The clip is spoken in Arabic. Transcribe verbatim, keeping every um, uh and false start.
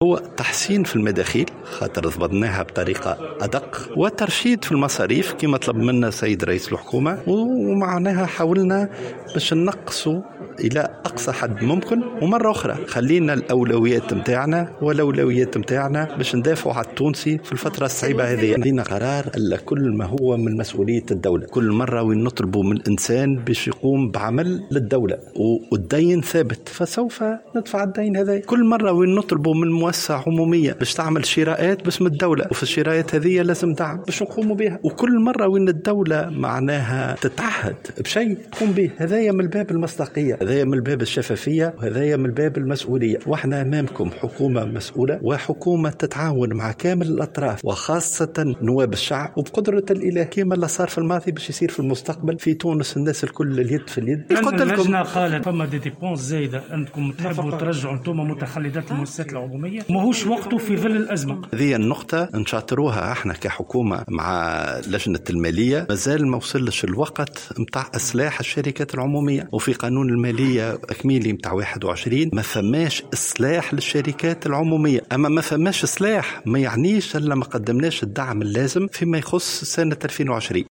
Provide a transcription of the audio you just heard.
هو تحسين في المداخيل خاطر ضبطناها بطريقة أدق، وترشيد في المصاريف كما طلب منا سيد رئيس الحكومة، ومعناها حاولنا باش نقصوا إلى أقصى حد ممكن. ومرة أخرى خلينا الأولويات متاعنا والأولويات متاعنا باش ندافعوا على التونسي في الفترة الصعيبة هذه. عندنا قرار ألا كل ما هو من مسؤولية الدولة، كل مرة وين نطلبوا من الإنسان باش يقوم بعمل للدولة والدين ثابت فسوف ندفع الدين هذا. كل مرة وين نطلبوا من مؤسسة عمومية باش تعمل شراءات باسم الدولة، وفي الشراءات هذه لازم دعم باش نقوموا بها. وكل مرة وين الدولة معناها تتعهد بشيء تقوم به. هذايا من باب المصداقية، هذايا من باب الشفافية، وهذايا من باب المسؤولية. واحنا أمامكم حكومة مسؤولة وحكومة تتعاون مع كامل الأطراف وخاصة نواب الشعب، وبقدرة الإله كما اللي صار في الماضي باش يصير في المستقبل في تونس. الناس الكل اليد في اليد. اللجنة قالت فما دي ديبونس زايدة أنكم تحبوا ترجعوا أنتم متخلدات المؤسسات العمومية، ماهوش وقته في ظل الأزمة. هذه النقطة نشاطروها احنا كحكومة مع لجنة المالية. مازال ما وصلش الوقت متاع إصلاح الشركات العمومية، وفي قانون المالية أكميلي متاع واحد وعشرين ما فماش إصلاح للشركات العمومية. أما ما فماش إصلاح ما يعنيش إلا ما قدمناش الدعم اللازم فيما يخص سنة ألفين وعشرين.